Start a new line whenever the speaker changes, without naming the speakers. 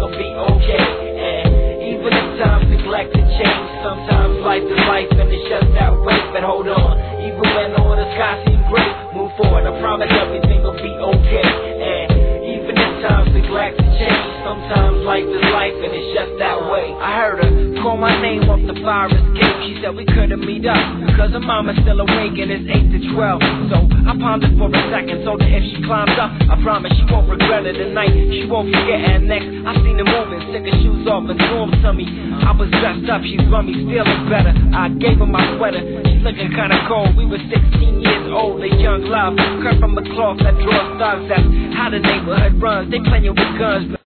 will be okay. And even if times neglect to change, sometimes life is life and it's just that way. But hold on, even when all the sky seems gray, move forward, I promise everything will be okay. And even if times neglect to change, sometimes life is life and it's just that way. I heard her call my name off the fire escape. She said we couldn't meet up because her mama's still awake and it's 8 to 12. So I pondered for a second, told her if she climbs up, I promise she won't regret it tonight. She won't forget. And next I seen her moving, took her shoes off and threw them to me. I was dressed up, she's rummy, feeling better. I gave her my sweater, she's looking kinda cold. We were 16 years old, a young love, cut from a cloth that draws thugs. That's how the neighborhood runs. They playing with guns.